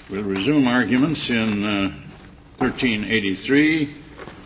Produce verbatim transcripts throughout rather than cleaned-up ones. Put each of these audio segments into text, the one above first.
We'll resume arguments in uh, thirteen eighty-three.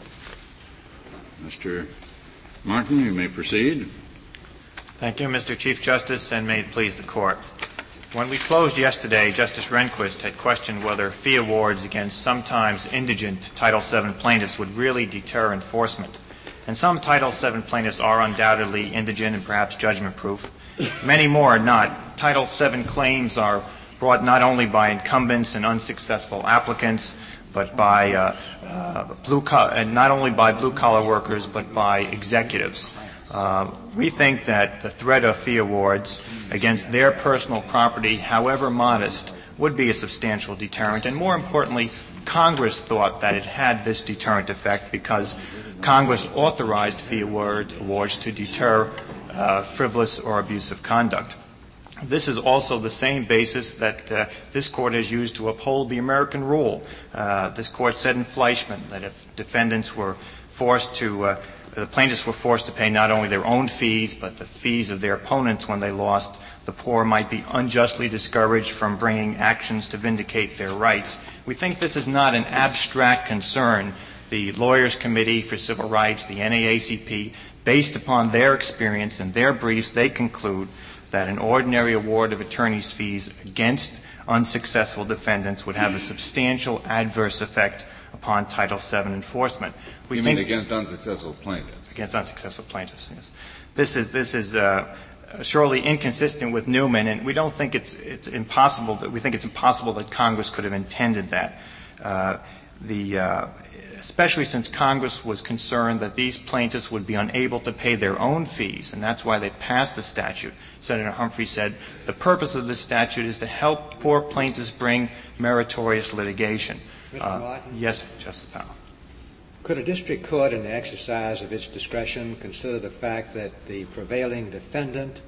Mister Martin, you may proceed. Thank you, Mister Chief Justice, and may it please the Court. When we closed yesterday, Justice Rehnquist had questioned whether fee awards against sometimes indigent Title seven plaintiffs would really deter enforcement. And some Title seven plaintiffs are undoubtedly indigent and perhaps judgment-proof. Many more are not. Title seven claims are brought not only by incumbents and unsuccessful applicants, but by uh, uh, blue collar, and not only by blue-collar workers, but by executives. Uh, we think that the threat of fee awards against their personal property, however modest, would be a substantial deterrent. And more importantly, Congress thought that it had this deterrent effect because Congress authorized fee award, awards to deter uh, frivolous or abusive conduct. This is also the same basis that uh, this Court has used to uphold the American rule. Uh, this Court said in Fleischman that if defendants were forced to, uh, the plaintiffs were forced to pay not only their own fees, but the fees of their opponents when they lost, the poor might be unjustly discouraged from bringing actions to vindicate their rights. We think this is not an abstract concern. The Lawyers Committee for Civil Rights, the N double A C P, based upon their experience and their briefs, they conclude that an ordinary award of attorney's fees against unsuccessful defendants would have a substantial adverse effect upon Title seven enforcement. We you think mean against unsuccessful plaintiffs? Against unsuccessful plaintiffs, yes. This is this is uh, surely inconsistent with Newman, and we don't think it's it's impossible that we think it's impossible that Congress could have intended that. Uh, the uh, especially since Congress was concerned that these plaintiffs would be unable to pay their own fees, and that's why they passed the statute. Senator Humphrey said the purpose of this statute is to help poor plaintiffs bring meritorious litigation. Mister Uh, Martin? yes, Justice Powell. Could a district court, in the exercise of its discretion, consider the fact that the prevailing defendant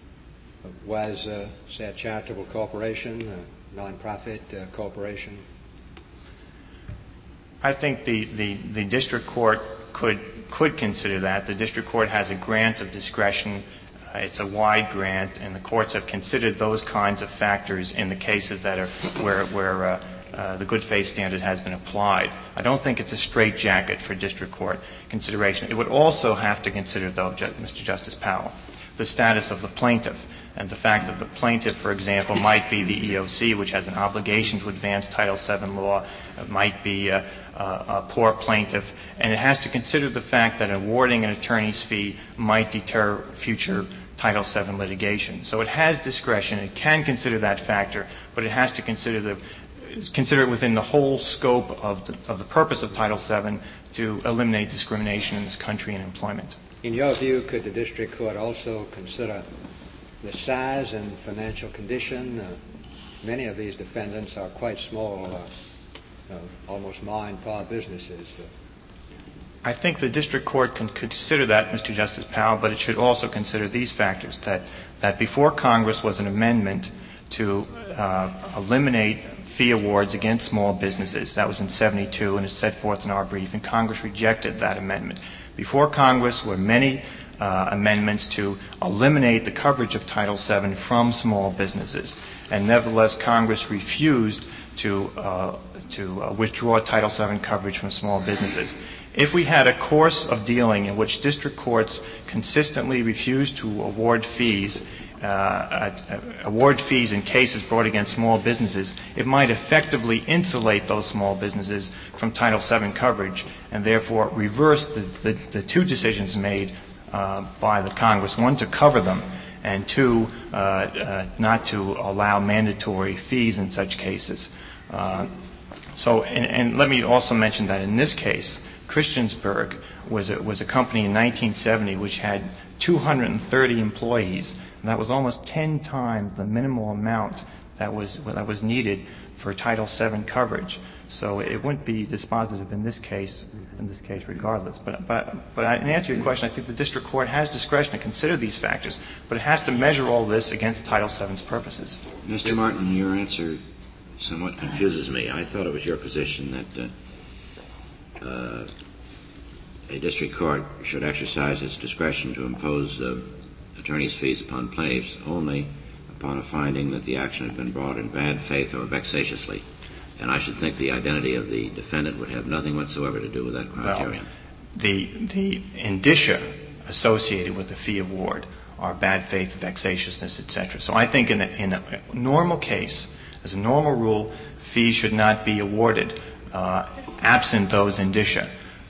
was, uh, say, a charitable corporation, a nonprofit uh, corporation? I think the, the, the district court could could consider that. The district court has a grant of discretion. Uh, it's a wide grant, and the courts have considered those kinds of factors in the cases that are where where uh, uh, the good faith standard has been applied. I don't think it's a straitjacket for district court consideration. It would also have to consider, though, Mister Justice Powell, the status of the plaintiff. And the fact that the plaintiff, for example, might be the E O C, which has an obligation to advance Title seven law, it might be a, a, a poor plaintiff, and it has to consider the fact that awarding an attorney's fee might deter future Title seven litigation. So it has discretion. It can consider that factor, but it has to consider the consider it within the whole scope of the, of the purpose of Title seven to eliminate discrimination in this country in employment. In your view, could the district court also consider the size and financial condition? Uh, many of these defendants are quite small, uh, uh, almost mom-and-pop businesses. Uh, I think the district court can consider that, Mister Justice Powell, but it should also consider these factors, that, that before Congress was an amendment to uh, eliminate fee awards against small businesses. That was in seventy-two, and it's set forth in our brief, and Congress rejected that amendment. Before Congress were many uh, amendments to eliminate the coverage of Title seven from small businesses, and nevertheless Congress refused to uh, to uh, withdraw Title seven coverage from small businesses. If we had a course of dealing in which district courts consistently refused to award fees, uh, uh, award fees in cases brought against small businesses, it might effectively insulate those small businesses from Title seven coverage and therefore reverse the, the, the two decisions made uh, by the Congress, one to cover them and two, uh, uh, not to allow mandatory fees in such cases. Uh, so, and, and let me also mention that in this case, Christiansburg was a, was a company in nineteen seventy which had two hundred thirty employees, and that was almost ten times the minimal amount that was that was needed for Title seven coverage. So it wouldn't be dispositive in this case, in this case regardless. But but but in answer to your question, I think the district court has discretion to consider these factors, but it has to measure all this against Title seven's purposes. Mister Martin, your answer somewhat confuses me. I thought it was your position that uh, Uh, a district court should exercise its discretion to impose uh, attorney's fees upon plaintiffs only upon a finding that the action had been brought in bad faith or vexatiously. And I should think the identity of the defendant would have nothing whatsoever to do with that criterion. Well, the, the indicia associated with the fee award are bad faith, vexatiousness, et cetera. So I think in a, in a normal case, as a normal rule, fees should not be awarded uh, absent those indicia.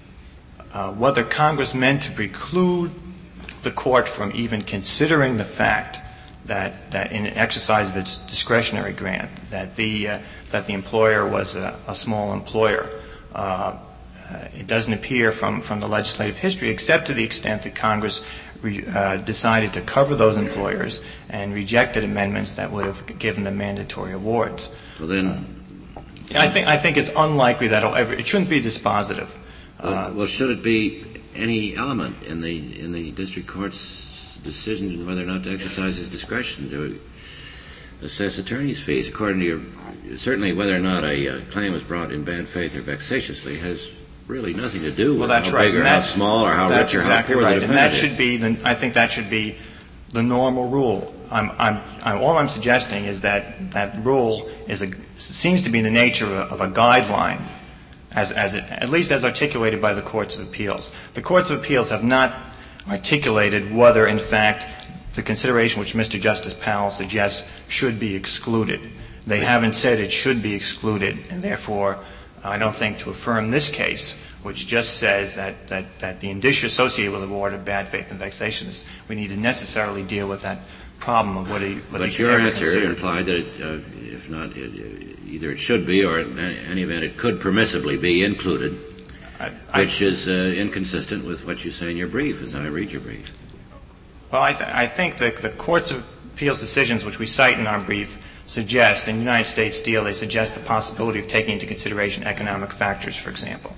Uh, whether Congress meant to preclude the court from even considering the fact that, that in exercise of its discretionary grant, that the uh, that the employer was a, a small employer, uh, uh, it doesn't appear from, from the legislative history, except to the extent that Congress re, uh, decided to cover those employers and rejected amendments that would have given them mandatory awards. Well, then, uh, I think I think it's unlikely that it'll ever. It shouldn't be dispositive. Uh, well, should it be any element in the in the district court's decision whether or not to exercise his discretion to assess attorney's fees? According to your, certainly whether or not a uh, claim was brought in bad faith or vexatiously has really nothing to do with well, that's how right. big or how small or how that's rich or exactly how poor right. the defendant and that is. should be the, I think that should be the normal rule. I'm, I'm, I'm, all I'm suggesting is that that rule is a, seems to be in the nature of a, of a guideline, as, as it, at least as articulated by the courts of appeals. The courts of appeals have not articulated whether, in fact, the consideration which Mister Justice Powell suggests should be excluded. They haven't said it should be excluded, and therefore I don't think to affirm this case, which just says that, that, that the indicia associated with the award of bad faith and vexatiousness, we need to necessarily deal with that problem of what he whether But he your ever answer considered. implied that it, uh, if not, it, either it should be or in any event it could permissibly be included, I, I, which is uh, inconsistent with what you say in your brief, as I read your brief. Well, I, th- I think that the courts of appeals decisions, which we cite in our brief, suggest, in United States Steel, they suggest the possibility of taking into consideration economic factors, for example.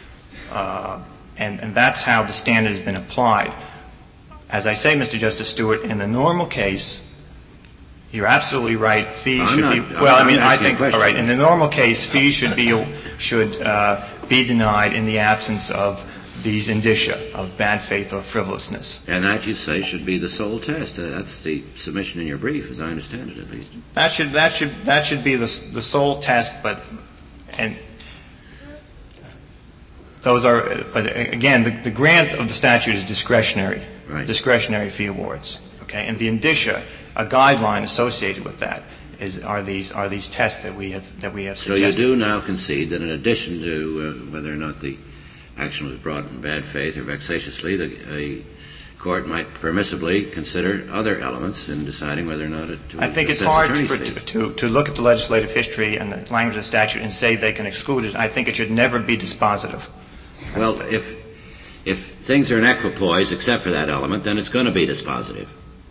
Uh, and, and that's how the standard has been applied. As I say, Mister Justice Stewart, in the normal case, you're absolutely right. Fees I'm should not, be. I'm Well, not I mean, I asking a think. question. All right. In the normal case, fees should be should uh, be denied in the absence of these indicia of bad faith or frivolousness. And that, you say, should be the sole test. Uh, that's the submission in your brief, as I understand it, at least. That should that should that should be the the sole test. But and those are. But again, the, the grant of the statute is discretionary. Right. Discretionary fee awards. Okay, and the indicia, a guideline associated with that, is are these are these tests that we have that we have So suggested. you do now concede that in addition to uh, whether or not the action was brought in bad faith or vexatiously, the a court might permissibly consider other elements in deciding whether or not it to I think it's assess hard attorney's for, fees. to, to to look at the legislative history and the language of the statute and say they can exclude it. I think it should never be dispositive. Well, if if things are in equipoise except for that element, then it's going to be dispositive.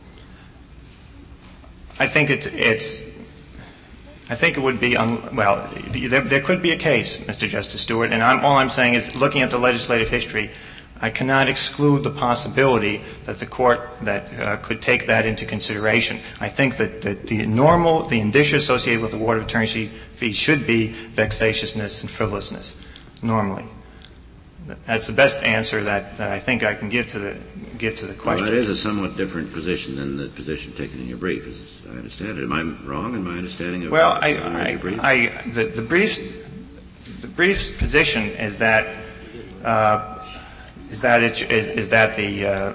I think it, it's. I think it would be un, well. There, there could be a case, Mister Justice Stewart, and I'm, all I'm saying is, looking at the legislative history, I cannot exclude the possibility that the court that uh, could take that into consideration. I think that, that the normal, the indicia associated with the award of attorney's fees should be vexatiousness and frivolousness, normally. That's the best answer that, that I think I can give to the give to the question. Well, that is a somewhat different position than the position taken in your brief, as I understand it. Am I wrong in my understanding of well, of I, your brief? I, I the, the brief's the brief's position is that uh, is that it is, is that the uh,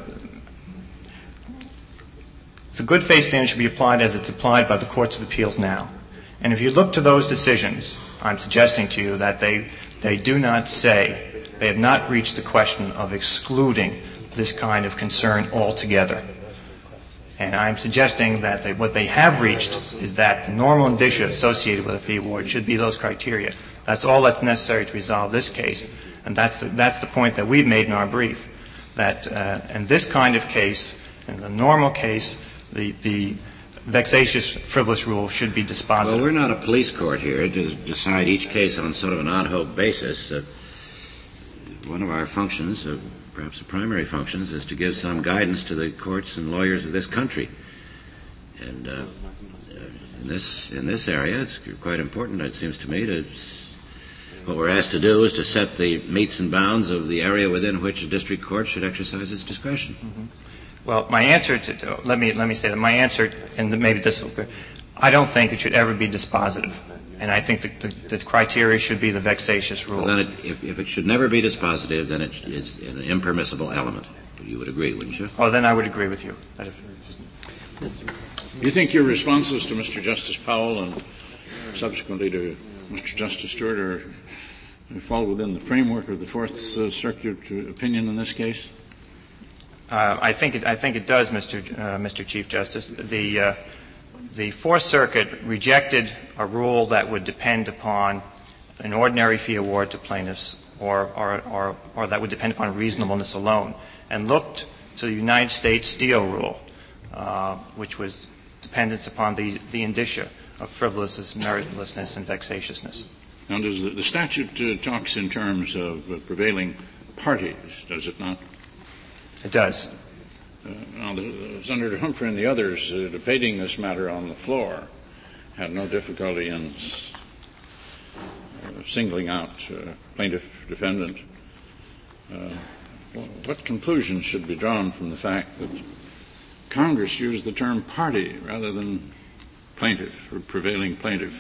the good faith standard should be applied as it's applied by the courts of appeals now. And if you look to those decisions, I'm suggesting to you that they they do not say. They have not reached the question of excluding this kind of concern altogether. And I'm suggesting that they, what they have reached is that the normal indicia associated with a fee award should be those criteria. That's all that's necessary to resolve this case. And that's the, that's the point that we've made in our brief, that uh, in this kind of case, in the normal case, the, the vexatious, frivolous rule should be dispositive. Well, we're not a police court here to decide each case on sort of an ad hoc basis. Uh, One of our functions, uh, perhaps the primary functions, is to give some guidance to the courts and lawyers of this country. And uh, in this in this area, it's quite important, it seems to me, to what we're asked to do is to set the metes and bounds of the area within which a district court should exercise its discretion. Mm-hmm. Well, my answer to, to let me let me say that my answer, and maybe this will go, I don't think it should ever be dispositive, and I think the, the, the criteria should be the vexatious rule. Well, then, it, if, if it should never be dispositive, then it is an impermissible element. You would agree, wouldn't you? Oh, then I would agree with you. That if, You think your responses to Mister Justice Powell and subsequently to Mister Justice Stewart are, fall within the framework of the Fourth uh, Circuit opinion in this case? Uh, I think it, I think it does, Mister Uh, Mister Chief Justice. The uh, the Fourth Circuit rejected a rule that would depend upon an ordinary fee award to plaintiffs, or or or, or that would depend upon reasonableness alone, and looked to the United States Steel rule, uh, which was dependence upon the the indicia of frivolousness, meritlessness, and vexatiousness. Now, does the, the statute uh, talks in terms of uh, prevailing parties, does it not? It does. Uh, now, the, Senator Humphrey and the others uh, debating this matter on the floor had no difficulty in uh, singling out uh, plaintiff defendant. Uh, what conclusions should be drawn from the fact that Congress used the term party rather than plaintiff or prevailing plaintiff?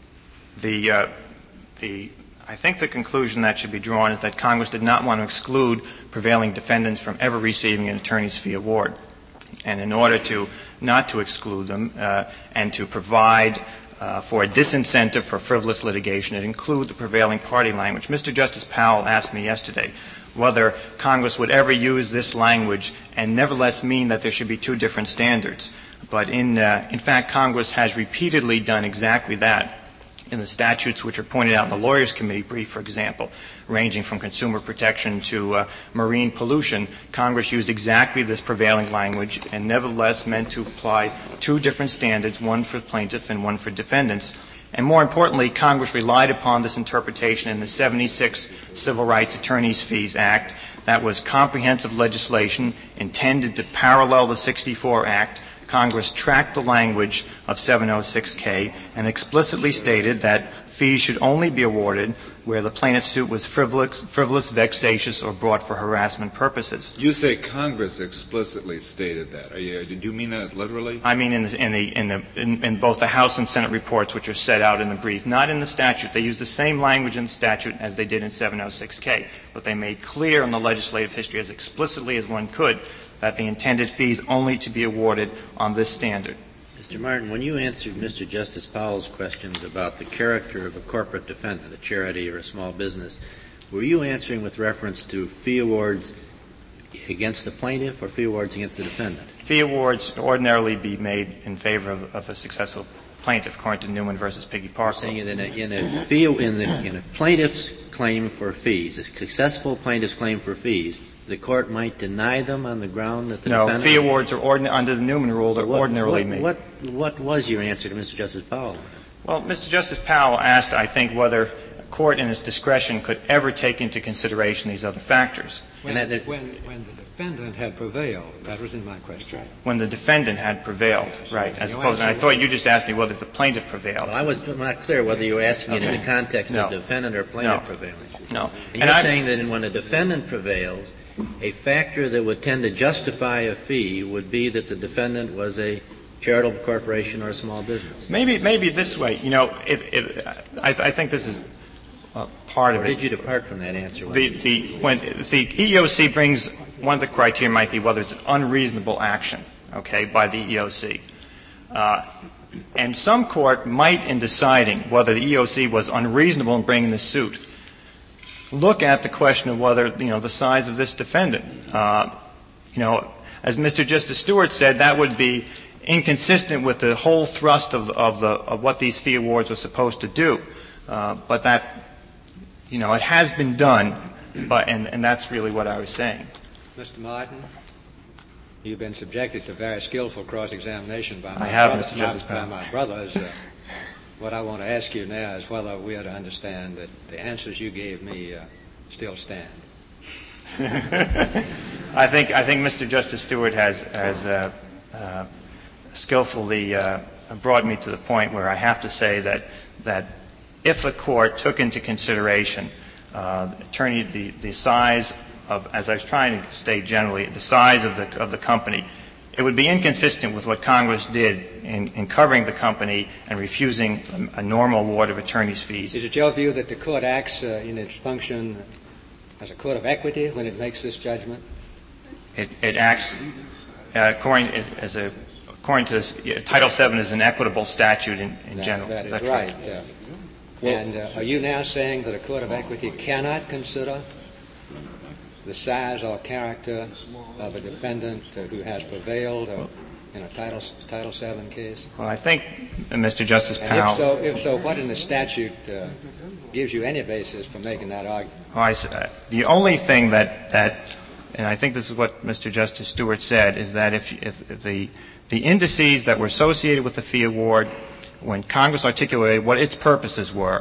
The uh, the I think the conclusion that should be drawn is that Congress did not want to exclude prevailing defendants from ever receiving an attorney's fee award. And in order to not to exclude them uh, and to provide uh, for a disincentive for frivolous litigation, it include the prevailing party language. Mister Justice Powell asked me yesterday whether Congress would ever use this language and nevertheless mean that there should be two different standards. But in, uh, in fact, Congress has repeatedly done exactly that. In the statutes which are pointed out in the Lawyers Committee brief, for example, ranging from consumer protection to uh, marine pollution, Congress used exactly this prevailing language and nevertheless meant to apply two different standards, one for plaintiff and one for defendants. And more importantly, Congress relied upon this interpretation in the seventy-six Civil Rights Attorneys Fees Act. That was comprehensive legislation intended to parallel the sixty-four Act. Congress tracked the language of seven oh six K and explicitly stated that fees should only be awarded where the plaintiff's suit was frivolous, frivolous, vexatious, or brought for harassment purposes. You say Congress explicitly stated that. Are you, do you mean that literally? I mean in, the, in, the, in, the, in, in both the House and Senate reports, which are set out in the brief, not in the statute. They use the same language in the statute as they did in seven oh six K, but they made clear in the legislative history as explicitly as one could that the intended fees only to be awarded on this standard. Mister Martin, when you answered Mister Justice Powell's questions about the character of a corporate defendant, a charity or a small business, were you answering with reference to fee awards against the plaintiff or fee awards against the defendant? Fee awards ordinarily be made in favor of, of a successful plaintiff, according to Newman versus Piggy Park. Saying it in a, in a fee, in, the, in a plaintiff's claim for fees, a successful plaintiff's claim for fees, the court might deny them on the ground that the no, defendant... No, fee awards are ordin- under the Newman rule, they're what, ordinarily what, made. What, what was your answer to Mister Justice Powell? Well, Mister Justice Powell asked, I think, whether a court in its discretion could ever take into consideration these other factors. When, and that, when, when the defendant had prevailed, that was in my question. When the defendant had prevailed, right, as opposed, and I thought you just asked me whether the plaintiff prevailed. Well, I was not clear whether you were asking okay. it in the context no. of defendant or plaintiff no. prevailing. No. And, and you're I, saying that when a defendant prevails, a factor that would tend to justify a fee would be that the defendant was a charitable corporation or a small business. Maybe, maybe this way. You know, if, if I, I think this is uh, part or of it. Or did you depart from that answer? The, the, when the E E O C brings, one of the criteria might be whether it's an unreasonable action, okay, by the E E O C. Uh, and some court might, in deciding whether the E E O C was unreasonable in bringing the suit, look at the question of whether, you know, the size of this defendant. Uh, you know, as Mister Justice Stewart said, that would be inconsistent with the whole thrust of, of, the, of what these fee awards were supposed to do. Uh, but that, you know, it has been done, but, and, and that's really what I was saying. Mister Martin, you've been subjected to very skillful cross-examination by my, I have, brother, Mister Justice by, by my brothers. Uh, What I want to ask you now is whether we are to understand that the answers you gave me uh, still stand. I think I think Mister Justice Stewart has has uh, uh, skillfully uh, brought me to the point where I have to say that that if a court took into consideration uh, attorney the the size of, as I was trying to state generally, the size of the of the company, it would be inconsistent with what Congress did in, in covering the company and refusing a, a normal award of attorney's fees. Is it your view that the court acts uh, in its function as a court of equity when it makes this judgment? It, it acts uh, according as a according to this, uh, Title seven is an equitable statute in, in that, general. That is That's right. right. Uh, and uh, are you now saying that a court of equity cannot consider the size or character of a defendant uh, who has prevailed uh, in a Title Title seven case? Well, I think, uh, Mister Justice And Powell. if so, if so, what in the statute uh, gives you any basis for making that argument? Oh, I, uh, the only thing that, that, and I think this is what Mister Justice Stewart said, is that if, if, if the the indices that were associated with the fee award, when Congress articulated what its purposes were,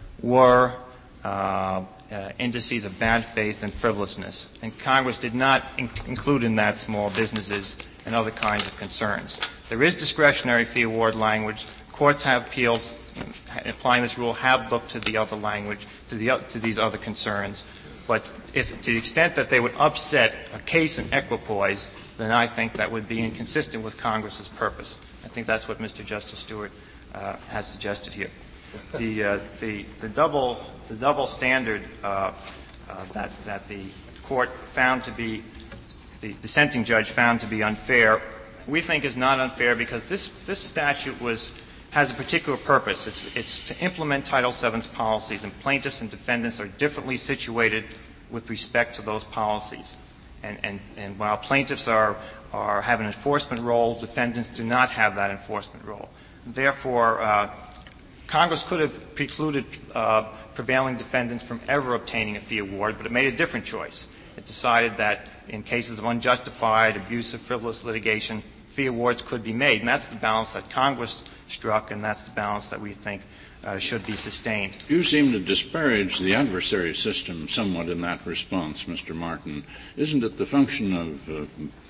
were uh, uh, indices of bad faith and frivolousness, and Congress did not in- include in that small businesses and other kinds of concerns. There is discretionary fee award language. Courts have appeals applying this rule have looked to the other language, to the to these other concerns. But if, to the extent that they would upset a case in equipoise, then I think that would be inconsistent with Congress's purpose. I think that's what Mister Justice Stewart uh, has suggested here. The uh, the the double the double standard uh, uh, that that the court found to be the dissenting judge found to be unfair, we think is not unfair because this this statute was has a particular purpose. It's it's to implement Title seven's policies, and plaintiffs and defendants are differently situated with respect to those policies. And, and, and while plaintiffs are, are have an enforcement role, defendants do not have that enforcement role. Therefore, uh, Congress could have precluded uh, prevailing defendants from ever obtaining a fee award, but it made a different choice. It decided that in cases of unjustified, abusive, frivolous litigation, fee awards could be made. And that's the balance that Congress struck, and that's the balance that we think uh, should be sustained. You seem to disparage the adversary system somewhat in that response, Mister Martin. Isn't it the function of uh,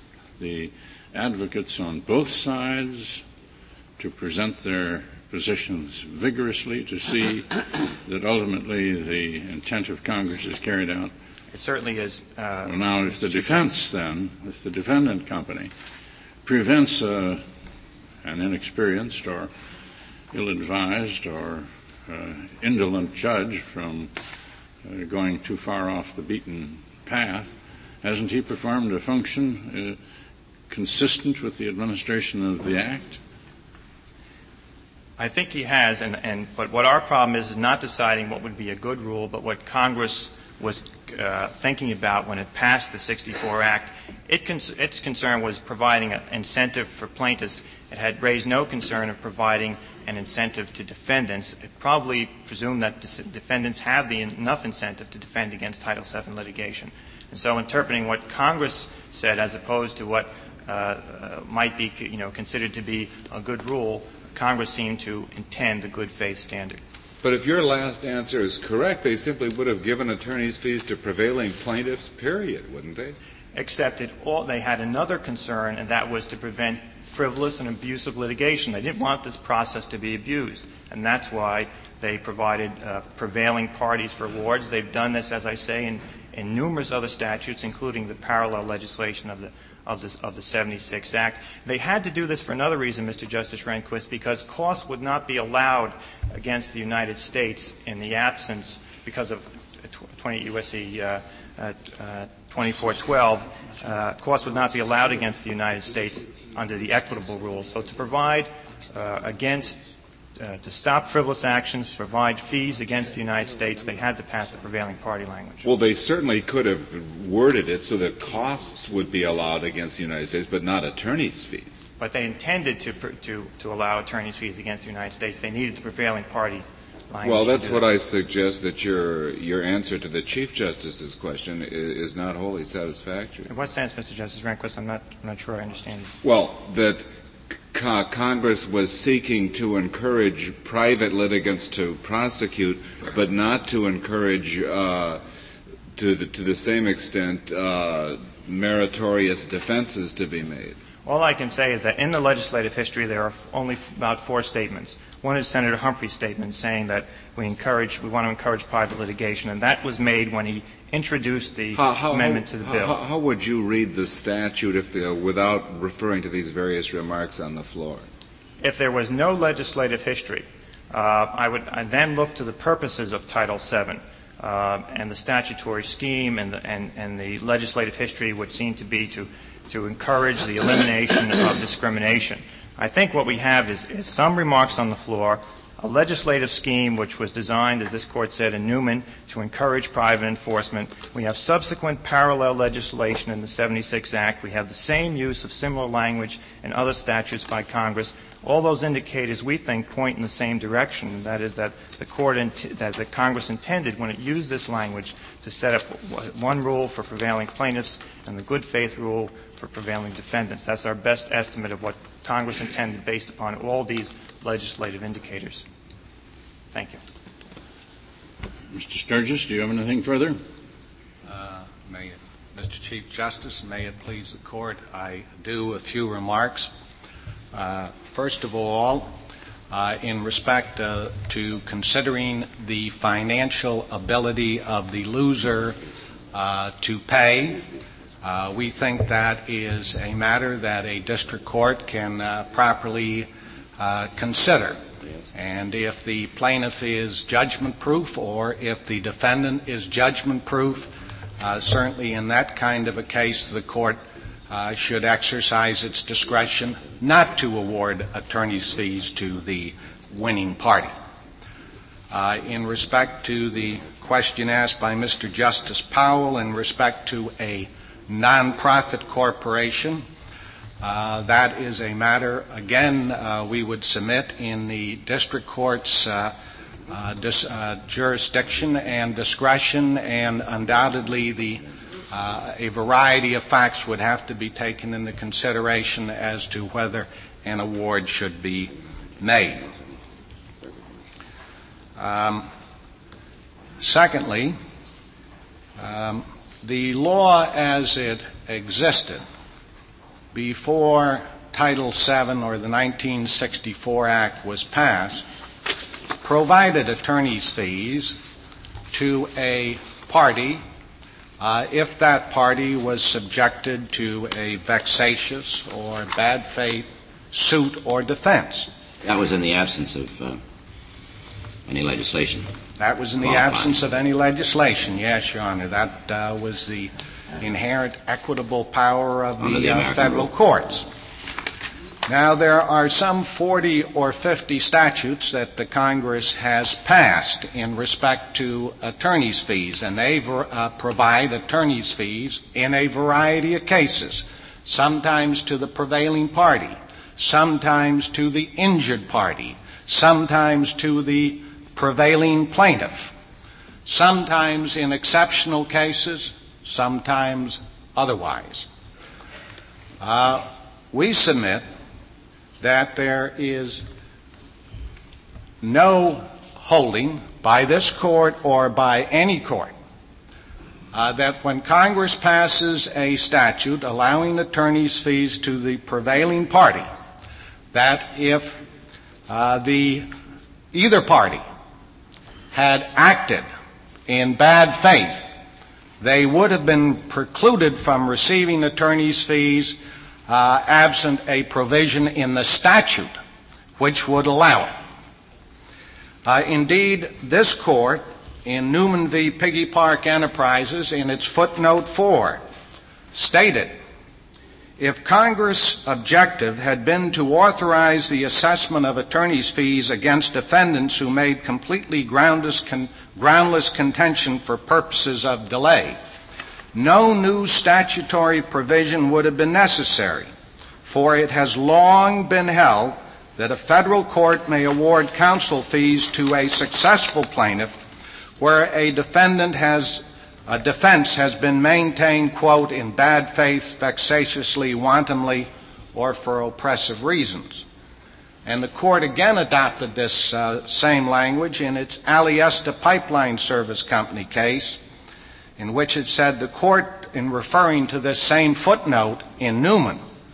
the advocates on both sides to present their positions vigorously to see that ultimately the intent of Congress is carried out? It certainly is. Uh, well, now, if the defense then, if the defendant company prevents uh, an inexperienced or ill-advised or uh, indolent judge from uh, going too far off the beaten path, hasn't he performed a function uh, consistent with the administration of the Act? I think he has, and, and but what our problem is is not deciding what would be a good rule, but what Congress was uh, thinking about when it passed the sixty-four Act. It cons- its concern was providing an incentive for plaintiffs. It had raised no concern of providing an incentive to defendants. It probably presumed that dis- defendants have the enough incentive to defend against Title seven litigation. And so interpreting what Congress said as opposed to what uh, uh, might be you know, considered to be a good rule, Congress seemed to intend the good faith standard. But if your last answer is correct, they simply would have given attorneys' fees to prevailing plaintiffs, period, wouldn't they? Except it all, they had another concern, and that was to prevent frivolous and abusive litigation. They didn't want this process to be abused, and that's why they provided uh, prevailing parties for awards. They've done this, as I say, in, in numerous other statutes, including the parallel legislation of the of the, of the seventy-six Act. They had to do this for another reason, Mister Justice Rehnquist, because costs would not be allowed against the United States in the absence, because of twenty U S C uh, uh, uh, twenty-four twelve, uh, costs would not be allowed against the United States under the equitable rules. So to provide uh, against, uh, to stop frivolous actions, to provide fees against the United States, they had to pass the prevailing party language. Well, they certainly could have worded it so that costs would be allowed against the United States, but not attorneys' fees. But they intended to to to allow attorneys' fees against the United States. They needed the prevailing party language. Well, that's what that. I suggest, that your your answer to the Chief Justice's question is, is not wholly satisfactory. In what sense, Mister Justice Rehnquist? I'm not I'm not sure I understand you. Well, that co- Congress was seeking to encourage private litigants to prosecute, but not to encourage, uh, to the, to the same extent, uh, meritorious defenses to be made. All I can say is that in the legislative history there are only about four statements. One is Senator Humphrey's statement saying that we encourage, we want to encourage private litigation, and that was made when he introduced the how, how, amendment to the bill. How, how would you read the statute if the, without referring to these various remarks on the floor? If there was no legislative history, uh, I would I'd then look to the purposes of Title seven uh, and the statutory scheme and the, and, and the legislative history, which seemed to be to to encourage the elimination of discrimination. I think what we have is, is some remarks on the floor, a legislative scheme which was designed, as this Court said in Newman, to encourage private enforcement. We have subsequent parallel legislation in the seventy-six Act. We have the same use of similar language in other statutes by Congress. All those indicators, we think, point in the same direction, and that is that the Court int- that the Congress intended when it used this language to set up one rule for prevailing plaintiffs and the good faith rule for prevailing defendants. That's our best estimate of what Congress intended based upon all these legislative indicators. Thank you. Mister Sturgis, do you have anything further? Uh, may it, Mister Chief Justice, may it please the Court, I do a few remarks. Uh, first of all, uh, in respect uh, to considering the financial ability of the loser uh, to pay, uh, we think that is a matter that a district court can uh, properly uh, consider. And if the plaintiff is judgment-proof or if the defendant is judgment-proof, uh, certainly in that kind of a case, the court uh, should exercise its discretion not to award attorney's fees to the winning party. Uh, in respect to the question asked by Mister Justice Powell in respect to a nonprofit corporation, Uh, that is a matter, again, uh, we would submit in the district court's uh, uh, dis, uh, jurisdiction and discretion, and undoubtedly the, uh, a variety of facts would have to be taken into consideration as to whether an award should be made. Um, secondly, um, the law as it existed before Title seven or the nineteen sixty-four Act was passed provided attorney's fees to a party uh, if that party was subjected to a vexatious or bad faith suit or defense. That was in the absence of uh, any legislation. That was in the Qualifying. absence of any legislation, yes, Your Honor. That uh, was the inherent equitable power of the, the uh, federal rule. courts. Now, there are some forty or fifty statutes that the Congress has passed in respect to attorney's fees, and they uh, provide attorney's fees in a variety of cases, sometimes to the prevailing party, sometimes to the injured party, sometimes to the prevailing plaintiff, sometimes in exceptional cases, sometimes otherwise. Uh, we submit that there is no holding by this court or by any court uh, that when Congress passes a statute allowing attorney's fees to the prevailing party, that if uh, the either party had acted in bad faith, they would have been precluded from receiving attorney's fees uh, absent a provision in the statute which would allow it. Uh, indeed, this court in Newman v. Piggy Park Enterprises in its footnote four stated, if Congress' objective had been to authorize the assessment of attorney's fees against defendants who made completely groundless, con- groundless contention for purposes of delay, no new statutory provision would have been necessary, for it has long been held that a federal court may award counsel fees to a successful plaintiff where a defendant has A defense has been maintained, quote, in bad faith, vexatiously, wantonly, or for oppressive reasons. And the court again adopted this uh, same language in its Aliesta Pipeline Service Company case, in which it said the court, in referring to this same footnote in Newman,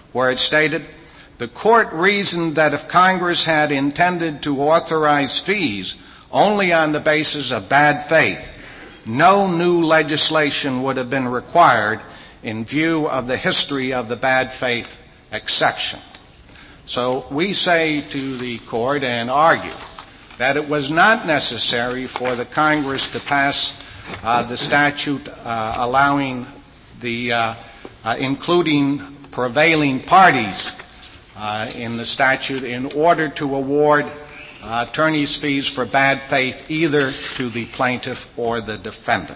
where it stated, "The court reasoned that if Congress had intended to authorize fees only on the basis of bad faith, no new legislation would have been required in view of the history of the bad faith exception." So we say to the court and argue that it was not necessary for the Congress to pass uh, the statute uh, allowing the uh, uh, including prevailing parties uh, in the statute in order to award uh, attorney's fees for bad faith either to the plaintiff or the defendant.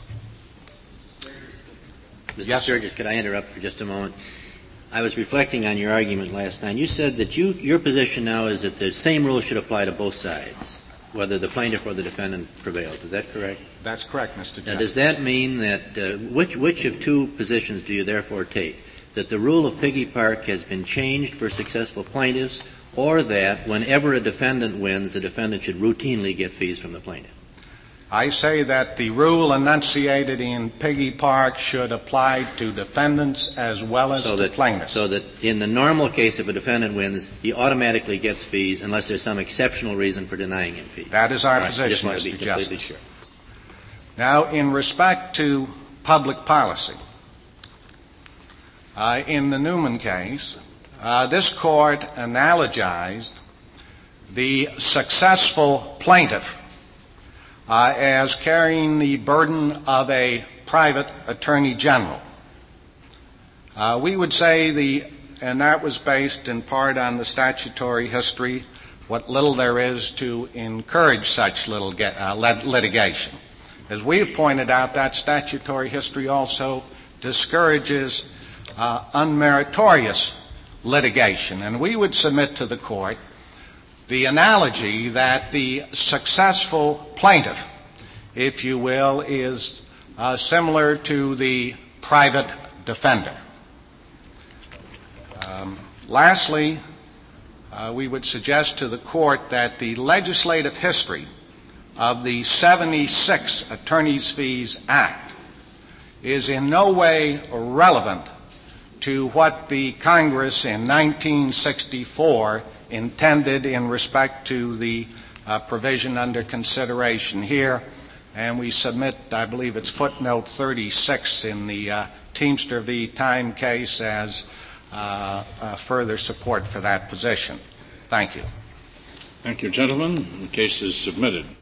Mister Yes, Sturgis, could I interrupt for just a moment? I was reflecting on your argument last night. You said that you, your position now is that the same rule should apply to both sides, whether the plaintiff or the defendant prevails. Is that correct? That's correct, Mister Judge. Now, does that mean that uh, which which of two positions do you therefore take? That the rule of Piggy Park has been changed for successful plaintiffs, or that whenever a defendant wins, the defendant should routinely get fees from the plaintiff? I say that the rule enunciated in Piggy Park should apply to defendants as well as so to that, plaintiffs. So that in the normal case, if a defendant wins, he automatically gets fees unless there's some exceptional reason for denying him fees. That is our right, position, I just want to be Mister completely Justice. sure. Now, in respect to public policy, uh, in the Newman case, uh, this court analogized the successful plaintiff uh, as carrying the burden of a private attorney general. Uh, we would say the, and that was based in part on the statutory history, what little there is to encourage such little get, uh, litigation. As we have pointed out, that statutory history also discourages uh, unmeritorious litigation. And we would submit to the court the analogy that the successful plaintiff, if you will, is uh, similar to the private defender. Um, lastly, uh, we would suggest to the court that the legislative history of the seventy-six Attorneys' Fees Act is in no way relevant to what the Congress in nineteen sixty-four intended in respect to the uh, provision under consideration here. And we submit, I believe it's footnote thirty-six in the uh, Teamster v. Time case as uh, uh, further support for that position. Thank you. Thank you, gentlemen. The case is submitted.